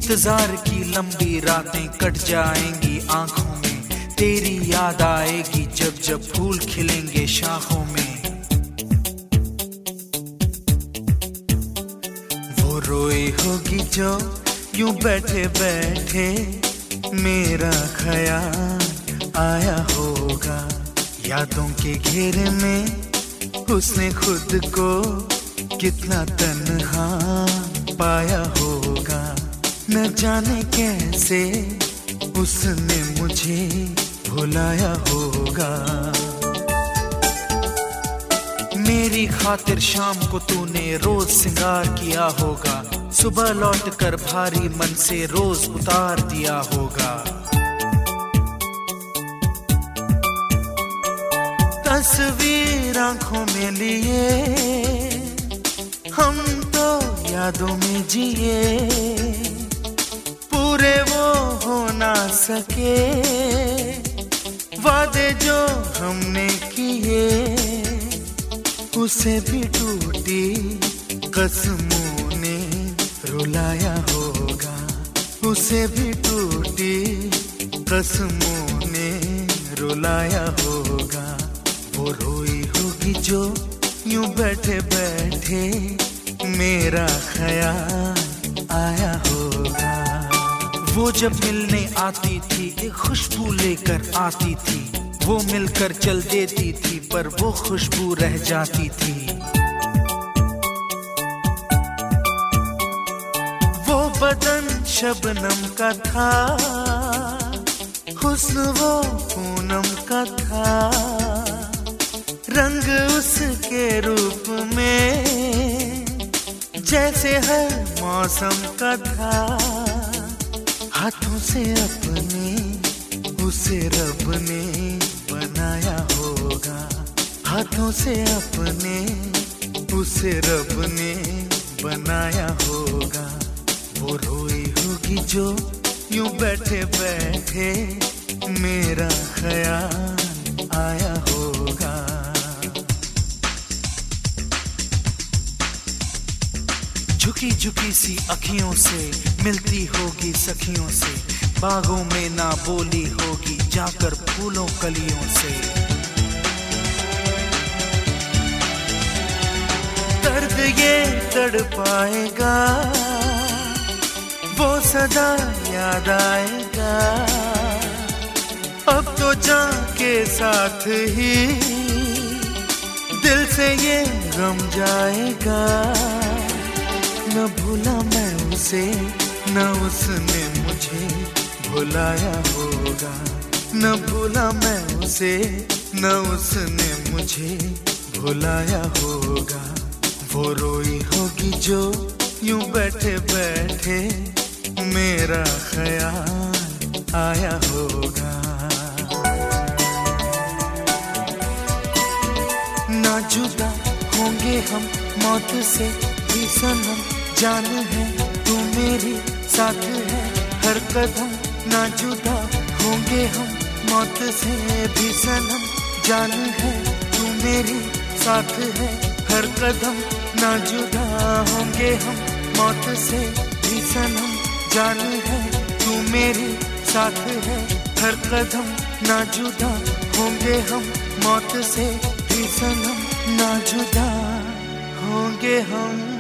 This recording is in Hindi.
इंतजार की लंबी रातें कट जाएंगी आंखों में, तेरी याद आएगी जब जब फूल खिलेंगे शाखों में। वो रोई होगी जो यूं बैठे बैठे मेरा ख्याल आया होगा, यादों के घेरे में उसने खुद को कितना तन्हा पाया होगा। न जाने कैसे उसने मुझे भुलाया होगा। मेरी खातिर शाम को तूने रोज सिंगार किया होगा, सुबह लौट कर भारी मन से रोज उतार दिया होगा। तस्वीर आंखों में लिए हम तो यादों में जिए, पूरे वो हो ना सके वादे जो हमने किए। उसे भी टूटी कसमों ने रुलाया होगा, उसे भी टूटी कसमों ने रुलाया होगा। वो रोई होगी जो यूं बैठे बैठे मेरा ख्याल आया होगा। वो जब मिलने आती थी एक खुशबू लेकर आती थी, वो मिलकर चल देती थी पर वो खुशबू रह जाती थी। वो बदन शबनम का था, हुस्न वो पूनम का था, रंग उसके रूप में जैसे हर मौसम का था। हाथों से अपने उसे रब ने बनाया होगा, हाथों से अपने उसे रब ने बनाया होगा। वो रोई होगी जो यूं बैठे बैठे मेरा ख्याल आया होगा। झुकी झुकी सी अखियों से मिलती होगी सखियों से, बागों में ना बोली होगी जाकर फूलों कलियों से। दर्द ये तड़पाएगा, वो सदा याद आएगा। अब तो जान के साथ ही दिल से ये गम जाएगा। न भूला मैं उसे, न उसने मुझे भुलाया होगा। न भूला मैं उसे, न उसने मुझे भुलाया होगा। वो रोई होगी जो यूं बैठे बैठे मेरा ख्याल आया होगा। ना जुदा होंगे हम मौत से भी सनम, जान है तू मेरी साथ है हर कदम। ना जुदा होंगे हम मौत से भी सनम, जान है तू मेरी साथ है हर कदम। ना जुदा होंगे हम मौत से भी सनम, जान है तू मेरी साथ है हर कदम। ना जुदा होंगे हम मौत से भी सनम, ना जुदा होंगे हम